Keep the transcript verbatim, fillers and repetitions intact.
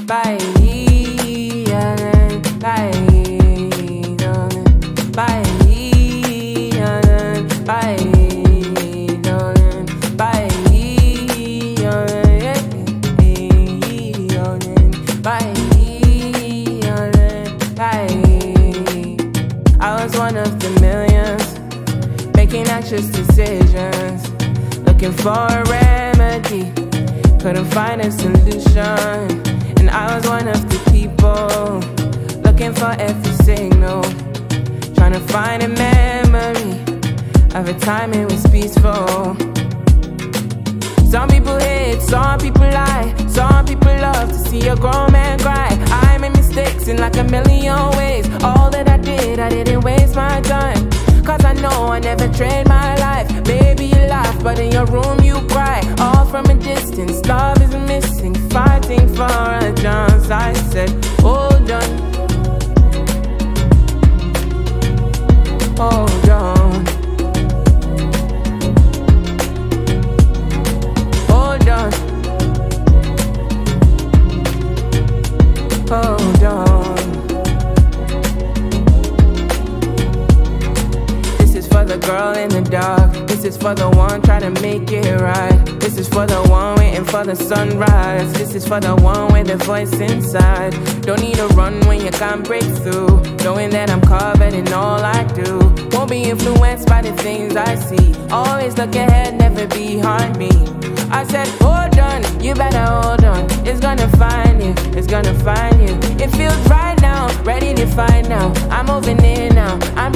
Bye, darling. Bye, darling. Bye, darling. Bye, darling. Bye, darling. Bye, darling. Bye. I was one of the millions making anxious decisions, looking for a remedy, couldn't find a solution. And I was one of the people looking for every signal, trying to find a memory of a time it was peaceful. Some people hate, some people lie, some people love to see a grown man cry. I made mistakes in like a million ways. All that I did, I didn't waste my time, cause I know I never trade my life. Baby, you laugh, but in your room you cry. All from a distance, love is missing, fighting for a chance. I said, hold on, hold on, hold on, hold on. For the girl in the dark, this is for the one trying to make it right. This is for the one waiting for the sunrise. This is for the one with the voice inside. Don't need to run when you can't break through, knowing that I'm covered in all I do. Won't be influenced by the things I see. Always look ahead, never behind me. I said, hold on, you better hold on. It's gonna find you, it's gonna find you. It feels right now, ready to find now. I'm moving in now, I'm